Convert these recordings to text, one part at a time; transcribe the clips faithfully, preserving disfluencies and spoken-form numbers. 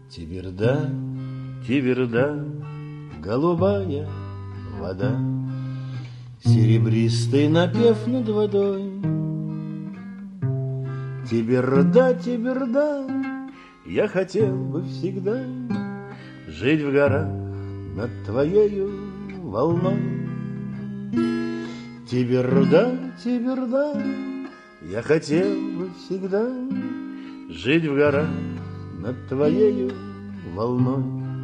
Тиберда, Тиберда, голубая вода, серебристый напев над водой. Тиберда, Тиберда, я хотел бы всегда жить в горах над твоею волной. Тиберда, Тиберда, я хотел бы всегда жить в горах над твоею волной.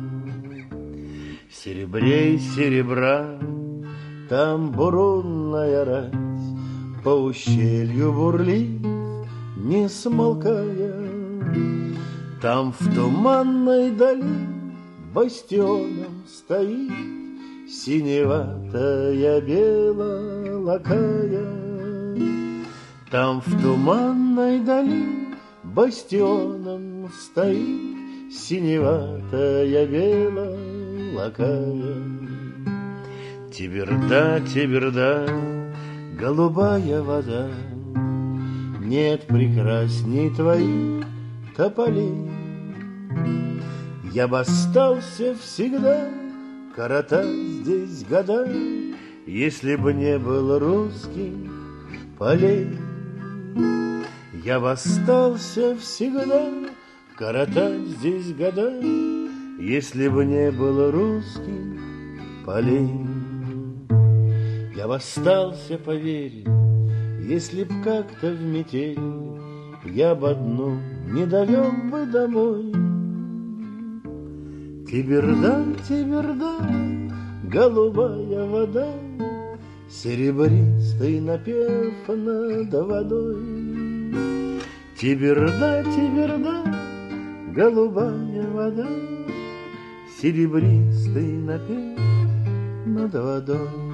Серебрей серебра, там бурунная рать по ущелью бурлит, не смолкая. Там в туманной дали бастионом стоит синеватая белолакая. Там в туманной дали бастионом стоит синеватая белолакая. Тиберда, Тиберда, голубая вода, нет прекрасней твоих тополей. Я бы остался всегда коротать здесь года, если бы не было русских полей. Я бы остался всегда коротать здесь года, если бы не было русских полей. Я бы остался, поверь, если б как-то в метель я бы одну не довел бы домой. Тиберда, Тиберда, голубая вода, серебристый напев над водой. Тиберда, Тиберда, голубая вода, серебристый напев над водой.